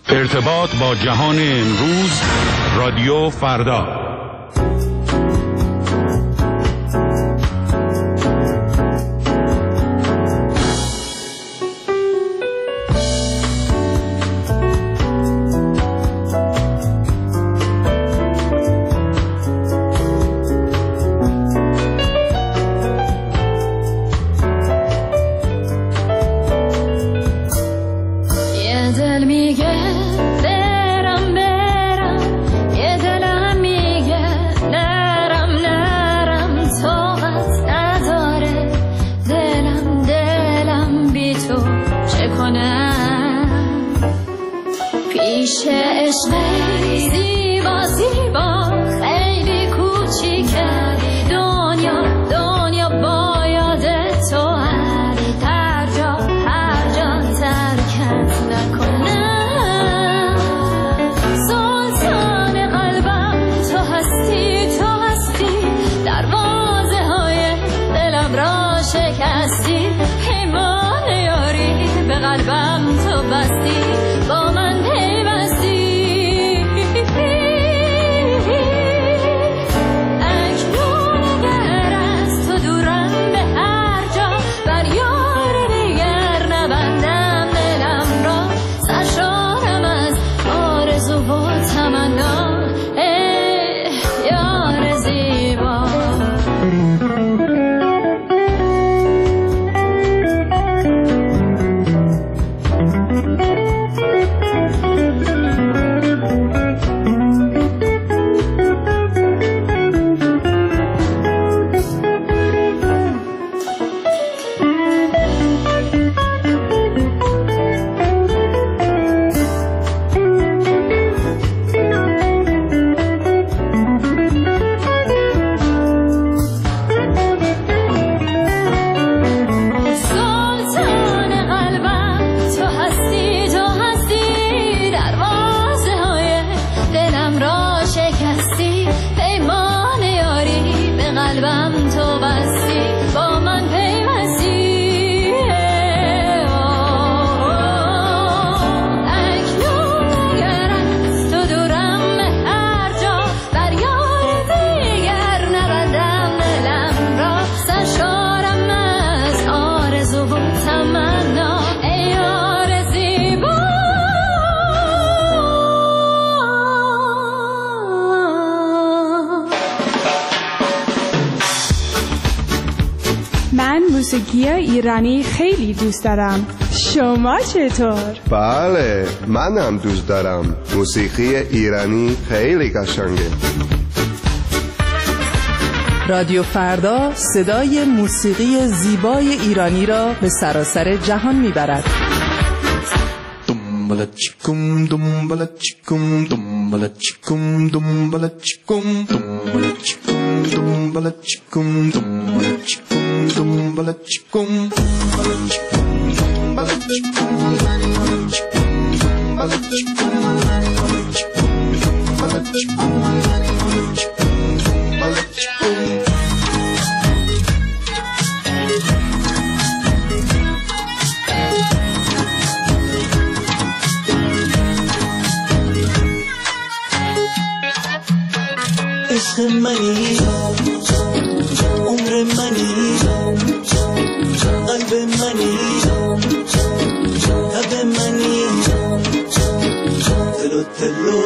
ارتباط با جهان امروز، رادیو فردا. موسیقی ایرانی خیلی دوست دارم. شما چطور؟ بله، منم دوست دارم. موسیقی ایرانی خیلی قشنگه. رادیو فردا صدای موسیقی زیبای ایرانی را به سراسر جهان میبرد. دنبالا چیکم دنبالا چیکم دنبالا چیکم دنبالا چیکم دنبالا چیکم دنبالا چیکم دنبالا چیکم دنبالا چیکم دنبالا چیکم دنبالا چیکم دنبالا چیکم دنبالا چیکم. عشق منی، عمر منی، قلب منی، تب منی، دلو دلو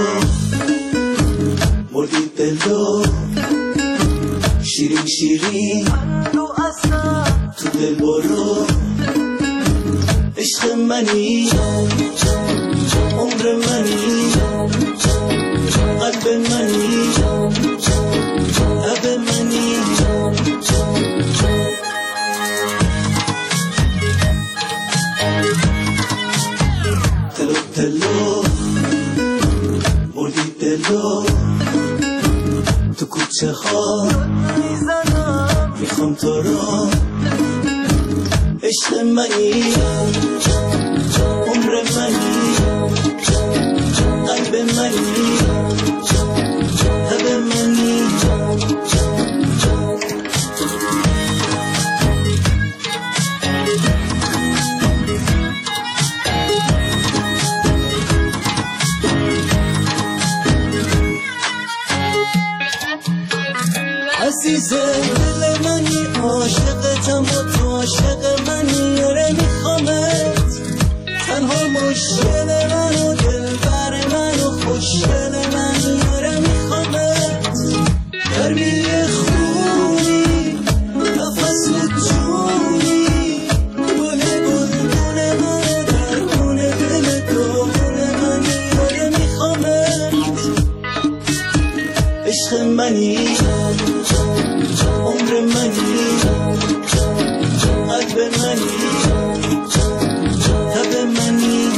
مردی دلو، شیرین شیرین تو دل برو. عشق منی، عمر منی، قلب منی، تب منی، دلو دلو مردی دلو. تو کوچه ها میخوام تو را. عشق منی، عمر منی، قلب منی، تب منی. ها مشکل منو دلبر منو خوشگل من یاره میخوامت گرمی خونی نفس جونی گل گلگون من در خونه دل داغون من یاره میخوامت عشق منی عمر منی قلب منی تب منی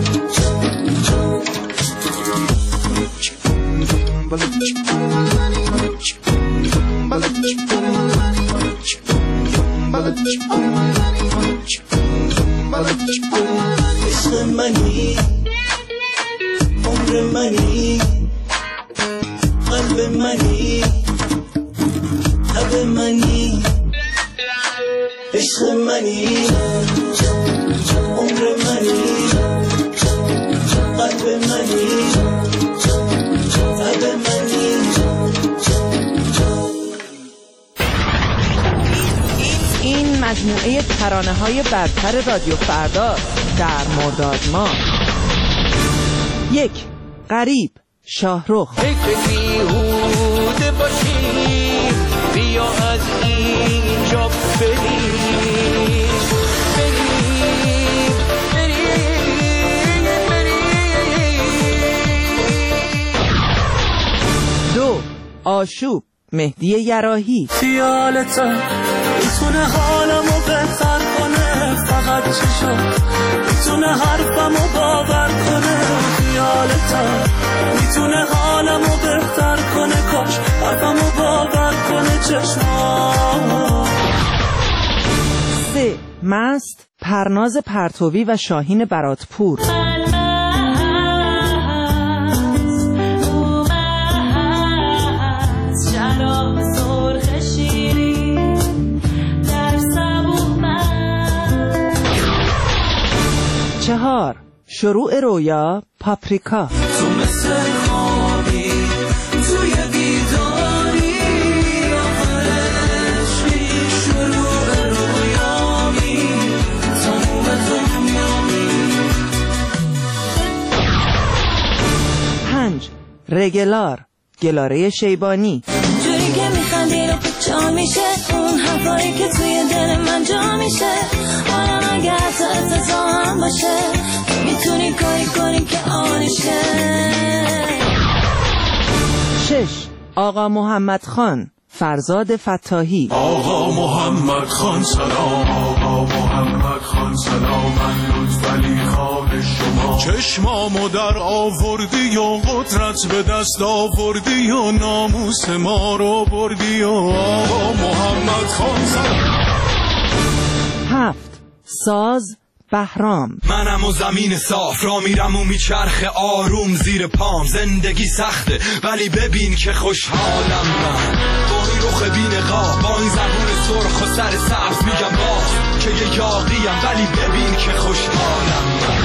عشق منی عمر منی قلب منی تب منی عشق منی عمر منی قلب منی تب منی این مجموعه ترانه‌های برتر رادیو فردا در مرداد ماه. 1. غریب شاهرخ. فکر بیهوده باشی بیا از اینجا بریم 2. آشوب مهدی یراحی. خیالتا میتونه حالمو بهتر کنه فقط چشم میتونه حرفمو باور کنه خیالتا میتونه حالمو بهتر کنه کاش حرفمو باور کنه چشم 3. مست پرناز پرتوی و شاهین براتپور. چهار. شروع رویا پاپریکا. تو مثل خوابی توی بیداری آخرشی شروع رویامی تموم دنیامی 5. رگلار گلاره شیبانی. جوری که میخندی رو جا میشه اون حرفایی که توی دل من جا میشه حالم اگه حتی اتزا هم باشه میتونی کاری کنی که آنشه 6. آقا محمد خان فرزاد فتاحی. آقا محمد خان سلام آقا محمد خان سلام من لطفعلی خان شما چشمامو در آوردی و قدرت به دست آوردی و ناموس ما رو بردی و آقا محمد خان سلام 7. ساز بهرام. منم و زمین صاف را میرم و میچرخه آروم زیر پام زندگی سخته ولی ببین که خوشحالم من با این رخ بی‌نقاب با این زبون سرخ و سر سبز میگم باز که یه یاغیم ولی ببین که خوشحالم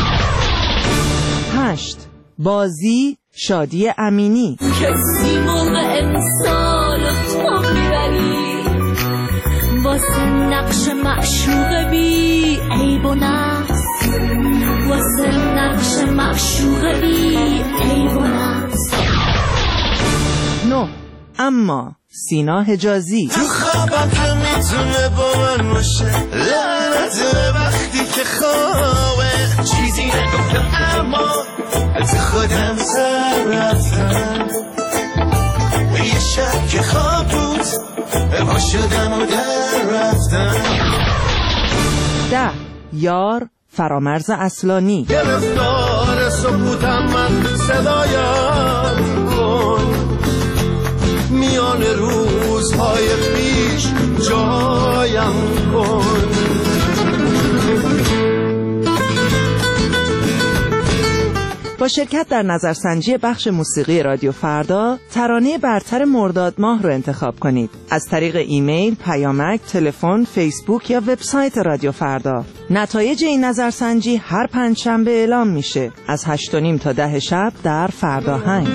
من 8. بازی شادی امینی. کسی موقع امسال تو میبری واسه نقش معشوق بی عیب و نقص واسه نقش معشوق بی عیب و نقص 9. اما سینا حجازی. تو خوابم که میتونه با من باشه لعنت وقتی که خوابه چیزی نگفتم اما از خودم سر رفتم به یه شب که خواب بود پا شدم و در رفتم 10. یار فرامرز اصلانی. گرفتار سکوتم من صدایم کن میان روزهای پیش جایم کن با شرکت در نظرسنجی بخش موسیقی رادیو فردا ترانه برتر مرداد ماه رو انتخاب کنید از طریق ایمیل، پیامک، تلفن، فیسبوک یا وبسایت رادیو فردا. نتایج این نظرسنجی هر پنجشنبه اعلام میشه از 8:30 تا 10 شب در فرداهنگ.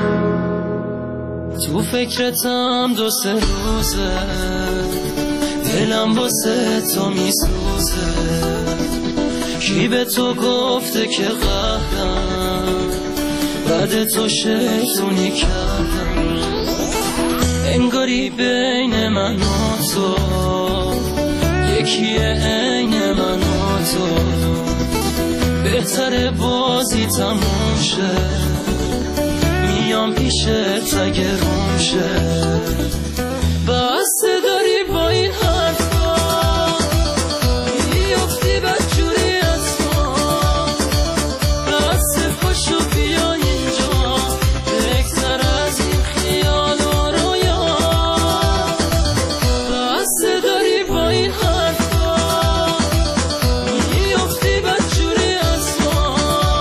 تو فکرتم 2-3 روزه دلم واسه تو میسوزه. کی به تو گفته که قهرم بعد تو شیطونی کردم؟ انگاری بین من و تو یکیه عین من و تو. بهتره بازی تموم شه، میام پیشت اگه روم شه. بسته داری با این حرفا میافتی بدجوری از ما. بسته پاشو بیا اینجا بگذر از این خیال و رویا. بسته داری با این حرفا میافتی بدجوری از ما.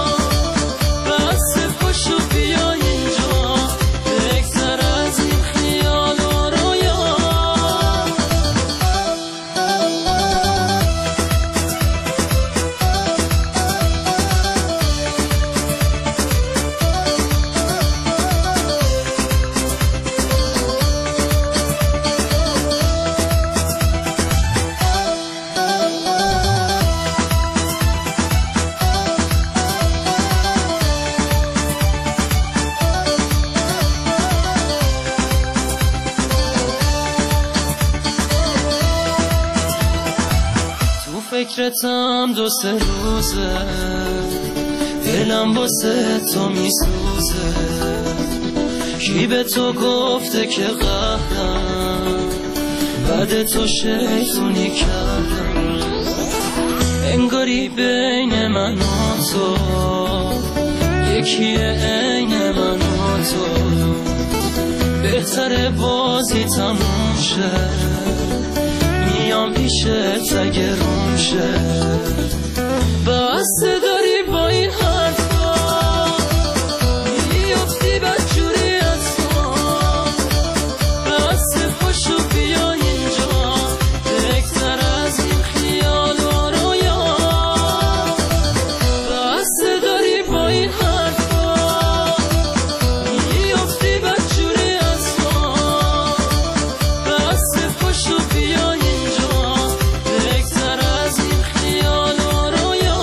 بسته پاشو بیا اینجا بگذر از این خیال و رویا. فکرتم 2-3 روزه، دلم واسه تو میسوزه. کی به تو گفته که قهرم بعد تو شیطونی کردم؟ انگاری بین من و تو یکیه عین من و تو. بهتره بازی تموم شه، میام پیشت اگه روم شه. بسته داری با این حرفا میافتی بدجوری از ما. بسته پاشو بیا اینجا بگذر از این خیال و رویا. بسته داری با این حرفا میافتی بدجوری از ما. بسته پاشو بیا اینجا بگذر از این خیال و رویا.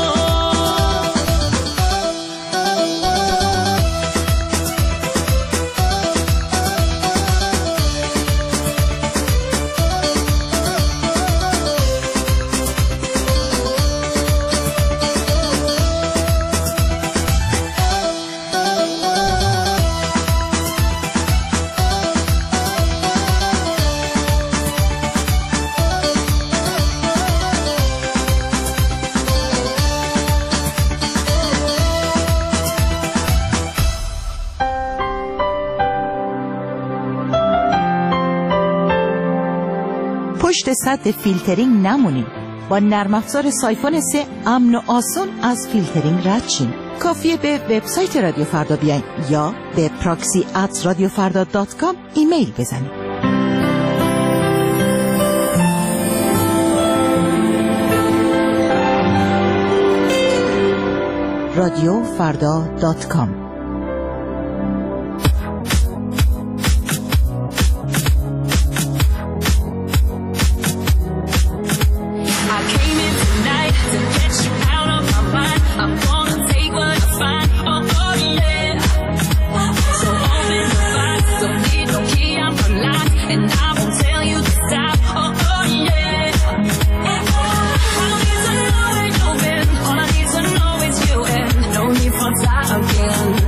پشت سد فیلترینگ نمونیم. با نرم افزار سایفون 3 امن و آسون از فیلترینگ رد شیم. کافیه به وبسایت رادیو فردا بیاین یا به proxy@radiofarda.com ایمیل بزنید. radiofarda.com Again.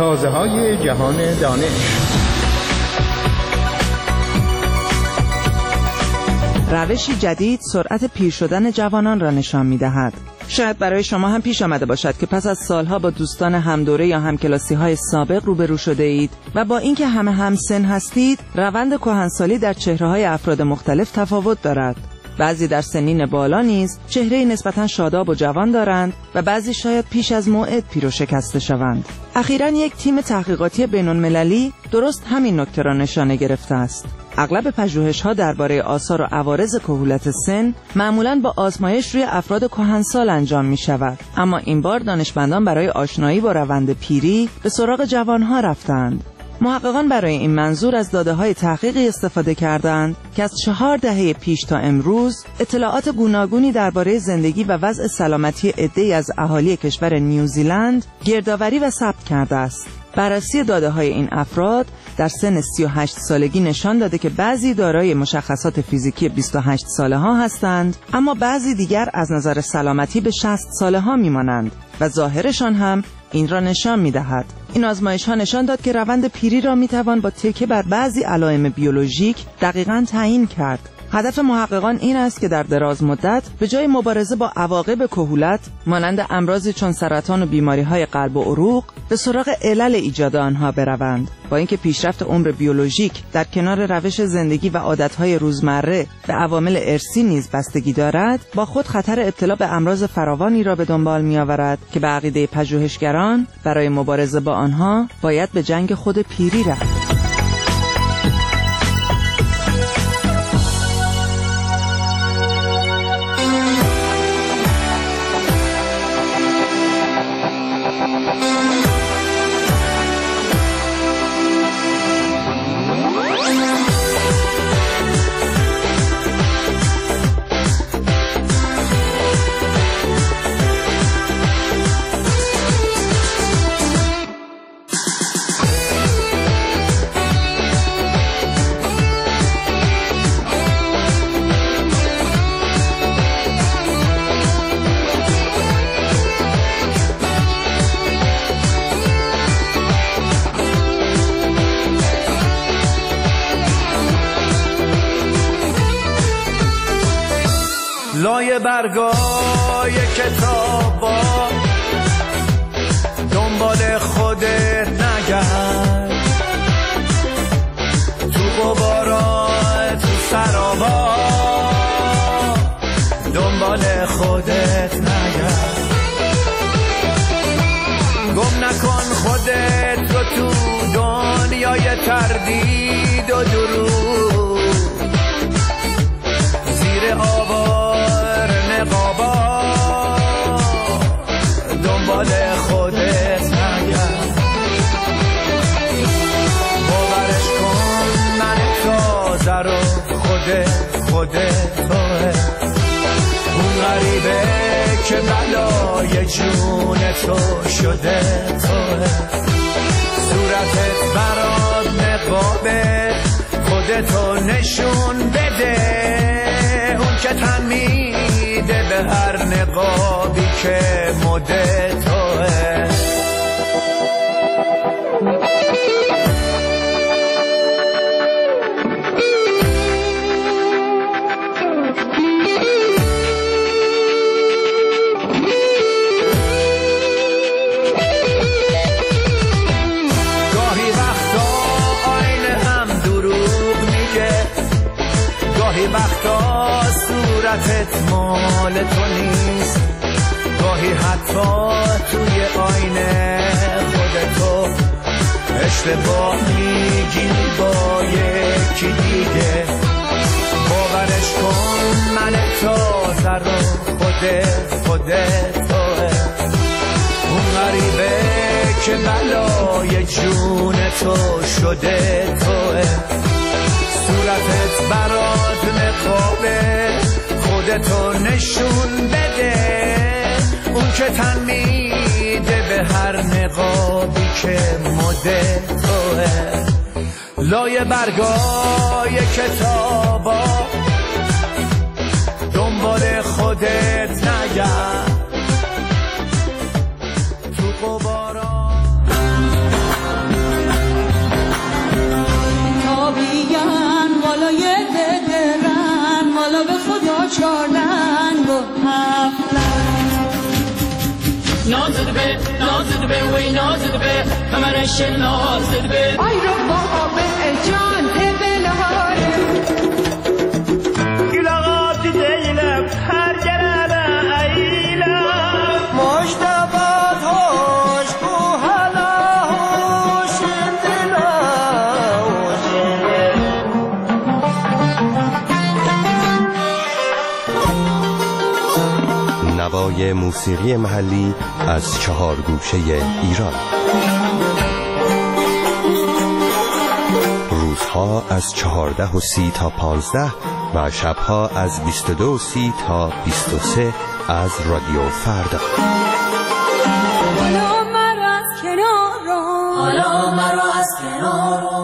سازه‌های جهان دانش. روشی جدید سرعت پیر شدن جوانان را نشان می‌دهد. شاید برای شما هم پیش آمده باشد که پس از سالها با دوستان همدوره یا همکلاسی‌های سابق روبرو شده اید و با اینکه همه همسن هستید، روند کهنسالی در چهره‌های افراد مختلف تفاوت دارد. بعضی در سنین بالا نیز چهره نسبتاً شاداب و جوان دارند و بعضی شاید پیش از موعد پیر و شکسته شوند. اخیراً یک تیم تحقیقاتی بین‌المللی درست همین نکته را نشانه گرفته است. اغلب پژوهش‌ها درباره آثار و عوارض کهولت سن معمولاً با آزمایش روی افراد کهنسال انجام می‌شود، اما این بار دانشمندان برای آشنایی با روند پیری به سراغ جوان‌ها رفتند. محققان برای این منظور از داده‌های تحقیقی استفاده کردند که از 4 دهه پیش تا امروز اطلاعات گوناگونی درباره زندگی و وضع سلامتی عده‌ای از اهالی کشور نیوزیلند گردآوری و ثبت کرده است. بررسی داده‌های این افراد در سن 38 سالگی نشان داده که بعضی دارای مشخصات فیزیکی 28 ساله ها هستند، اما بعضی دیگر از نظر سلامتی به 60 ساله ها میمانند و ظاهرشان هم این را نشان می‌دهد. این آزمایش ها نشان داد که روند پیری را می‌توان با تکیه بر بعضی علائم بیولوژیک دقیقاً تعیین کرد. هدف محققان این است که در دراز مدت به جای مبارزه با عواقب کهولت مانند امراضی چون سرطان و بیماری‌های قلب و عروق به سراغ علل ایجاد آنها بروند. با اینکه پیشرفت عمر بیولوژیک در کنار روش زندگی و عادت‌های روزمره به عوامل ارثی نیز بستگی دارد، با خود خطر ابتلا به امراض فراوانی را به دنبال می‌آورد که به عقیده پژوهشگران برای مبارزه با آنها باید به جنگ خود پیری رفت. لای برگای کتابا دنبال خودت نگرد، تو غبارا تو سرابا دنبال خودت نگرد، گم نکن خودت رو تو دنیای تردید و دروغ، زیر آوار نقابا دنبال خودت نگرد، باورش کن من تازه رو خودت توه، اون غریبه که بلای جون تو شده توه، صورتت برات نقابه خودتو نشون بده، اون که تن میده به هر نقابی که مده توه. گاهی وقتا صورتت مال تو نیست، گاهی حتی توی آینه خودتو اشتباه میگیری با یکی دیگه، باورش کن من تازه رو خودت توه، اون غریبه که بلای جون تو شده توه، صورتت برات نقابه خودتو نشون بده، اون که تن میده به هر نقابی که مده توه. لای برگای کتابا دنبال خودت نگرد، تو قبارا نازد به نازد به وی نازد به کمرش نازد به ای رو بابا به جان دلهار گلاغات دیلم هر جنبه ایلم مشتبات هوش کو حالا هوش نوای موسیقی محلی از 4 گوشه ایران. روزها از 14:30 تا 15 و شبها از 22:30 تا 23 از رادیو فردا. حالا مرا از کنار رو حالا مرا از کنار رو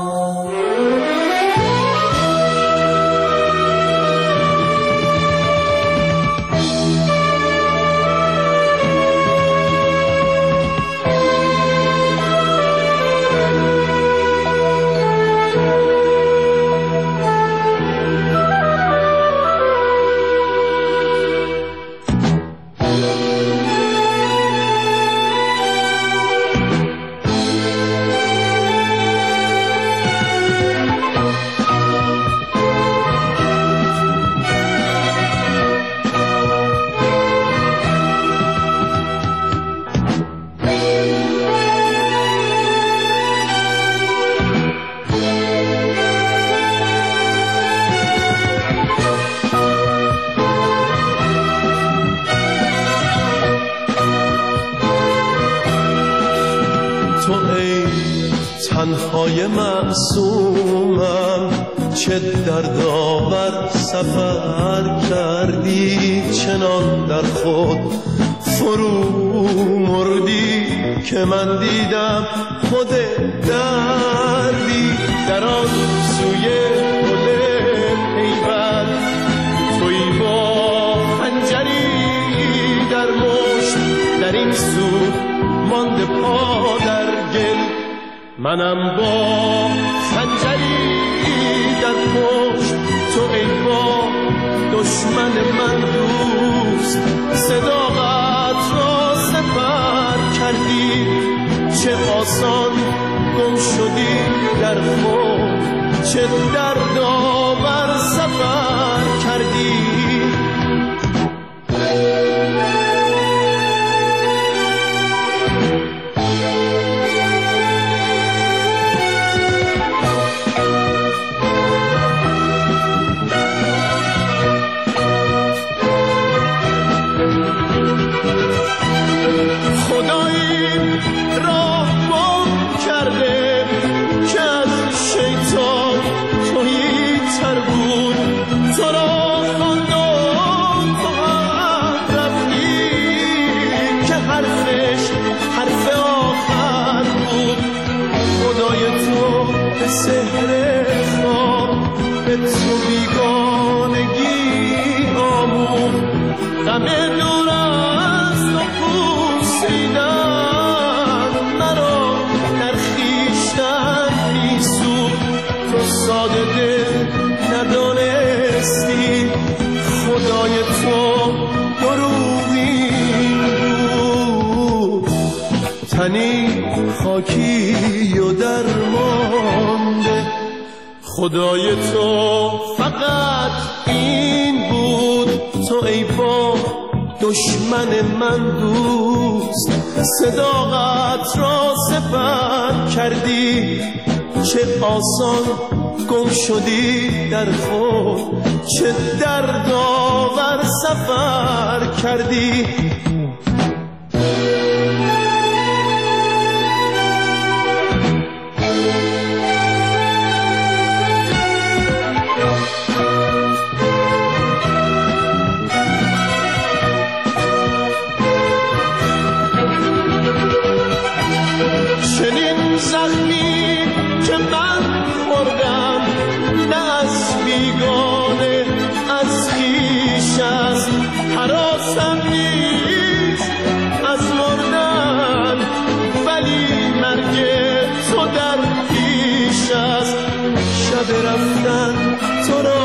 تنهای معصومم چه دردآور سفر کردی چنان در خود فرو مردی که من دیدم خود دردی در آن سوی گل پیوند تویی با خنجری در مشت در این سو مانده پا در گل منم با خنجری در پشت تو ای با دشمن من دوست صداقت را سپر کردی چه آسان گم شدی در خود چه دردآور سفر کردی سحر خواب به تو بیگانگی آموخت غم دور از تو پوسیدن مرا در خویشتن میسوخت تو ساده دل ندانستی خدای تو دروغین بود تنی خاکی و درمانده خدای تو فقط این بود تو ای با دشمن من دوست صداقت را سپر کردی چه آسان گم شدی در خود چه دردآور سفر کردی زخمی که من خوردم نه از بیگانه از خویش است هراسم نیست از مردن ولی مرگ تو در پیش است شب رفتن تو را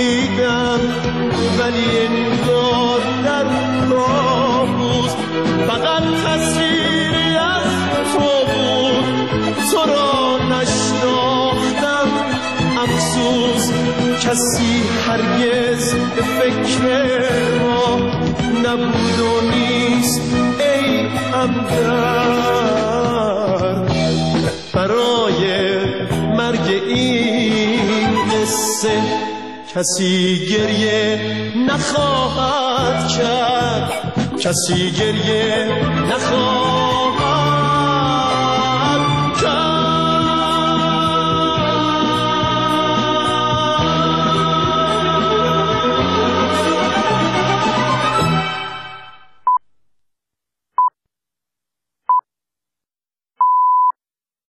دیدم ولی انگار در کابوس فقط تصویری از تو بود، تو را نشناختم. افسوس کسی هرگز به فکر ما نبود و نیست ای همدرد. برای مرگ این قصه کسی گریه نخواهد کرد، کسی گریه نخواهد